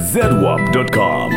zedwap.com.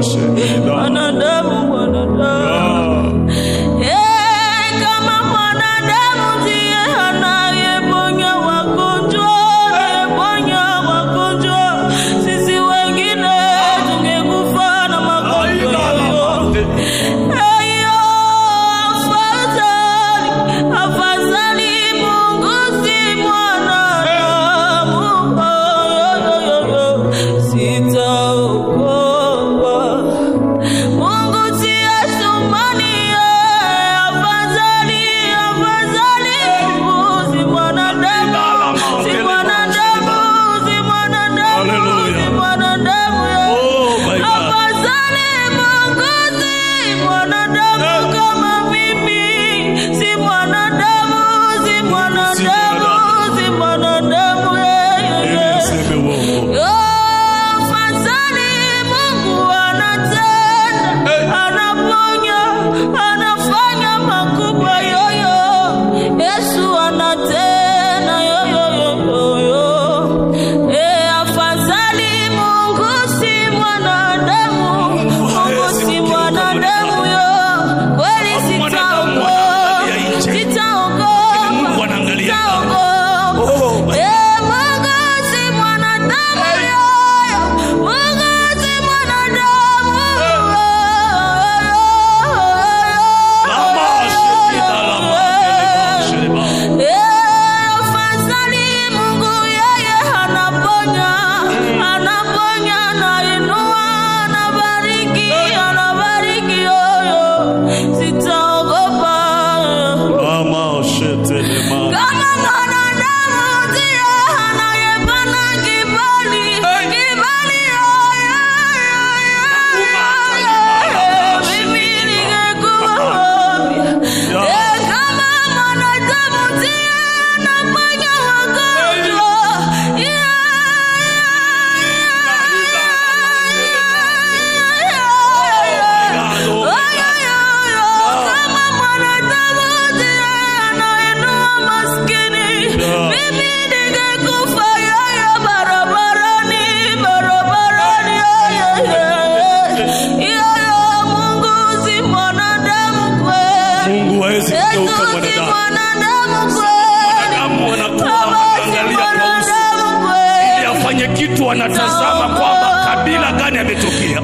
Anatazama kwamba kabila gani ametokea.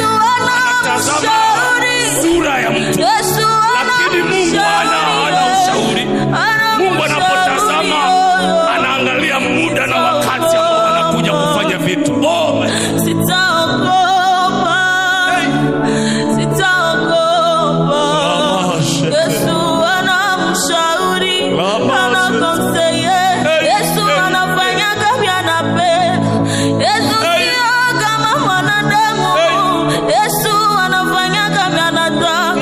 Anatazama sura ya mtu. Lakini Mungu ana ushauri. Mungu anapotazama anaangalia muda na wakati ambao anakuja kufanya vitu. Sitaogopa. Yesu anamshauri, anakonseje. Yesu anafanya kama anapenda. Yesu sio kama mwanadamu. Yesu anafanya kama anataka.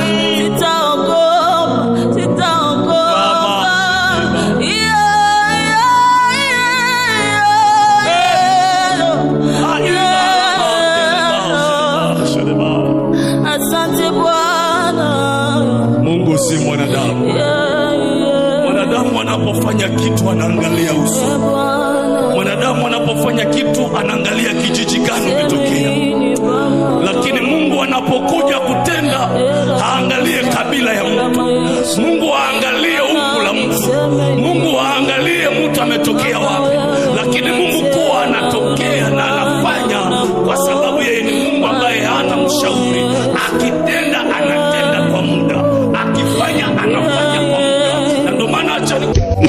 Sitaogopa. Asante Bwana. Mungu si mwanadamu. Mwanadamu anapofanya kitu anaangalia uso. Mwanadamu anapofanya kitu anaangalia kijiji gani umetokea. Lakini Mungu anapokuja kutenda haangalie kabila ya mtu. Mungu aangalie umbo la mtu. Mungu aangalie mtu ametokea wapi. Lakini Mungu kwa anatokea na anafanya kwa sababu yeye ni Mungu ambaye hana mshauri. Akitenda anatenda kwa muda. Akifanya anafanya kwa muda. Na ndio maana acha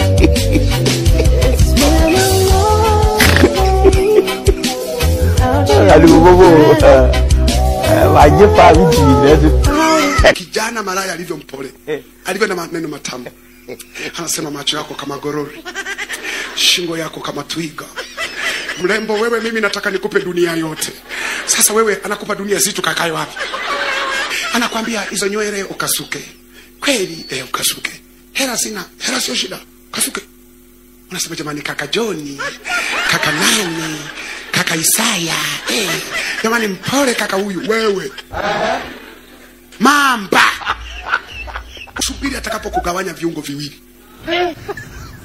kijana malaya alivyo mpole, alivyo na maneno matamu. Anasema macho yako kama gorori, shingo yako kama twiga. Mrembo wewe, mimi nataka nikupe dunia yote. Sasa wewe anakupa dunia zitu, kakae wapi? Anakuambia hizo nywele ukasuke. Kweli ukasuke. Hela sio shida, kasuke. Unasema jamani, kaka Joni, kaka nani, kaka Isaya, jamani mpole kaka huyu. Wewe mamba, subiri atakapo kugawanya viungo viwili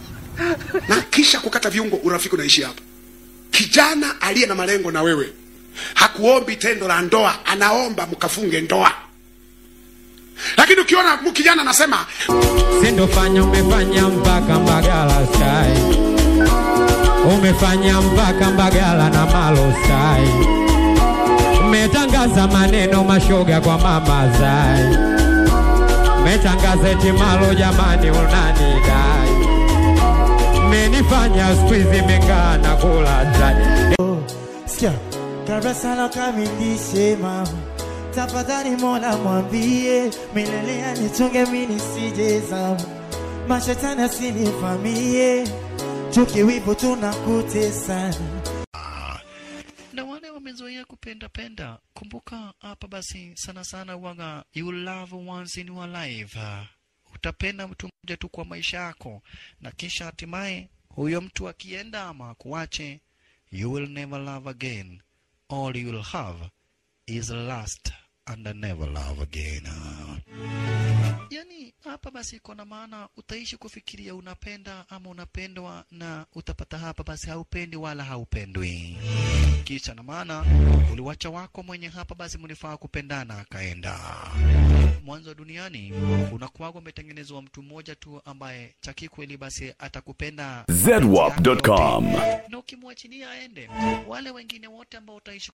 na kisha kukata viungo, urafiki unaishi hapa. Kijana aliye na malengo na wewe hakuombi tendo la ndoa, anaomba mkafunge ndoa. Lakini ukiona kijana anasema sindofanya umefanya mpaka Mbagala Sky, umefanya mpaka Mbagala na Malo Sky, umetangaza maneno mashoga kwa mama Zai, umetangaza eti Malo jamani unanidai, umenifanya squeeze mengana kula dai. Sikia kabisa na kamilishe mama, tafadhali Mola mwambie milele anichunge mimi nisije zama, mashetani asinivamie, chuki wivu tunakutesana. Na wale wamezoea kupenda, kumbuka hapa basi sana sana waga you love once in your life. Utapenda mtu mmoja tu kwa maisha yako, na kisha hatimaye huyo mtu akienda ama kuache, you will never love again. All you will have is lust and never love again. Yani hapa basi kuna maana utaishi kufikiria unapenda ama unapendwa, na utapata hapa basi haupendi wala haupendwi. Kisha na maana uliwacha wako mwenye hapa basi mlifaa kupendana akaenda. Mwanzo duniani unakuwa umetengenezwa mtu mmoja tu ambaye chaki kweli basi atakupenda zedwap.com, na ukimwachilia aende, wale wengine wote ambao utaishi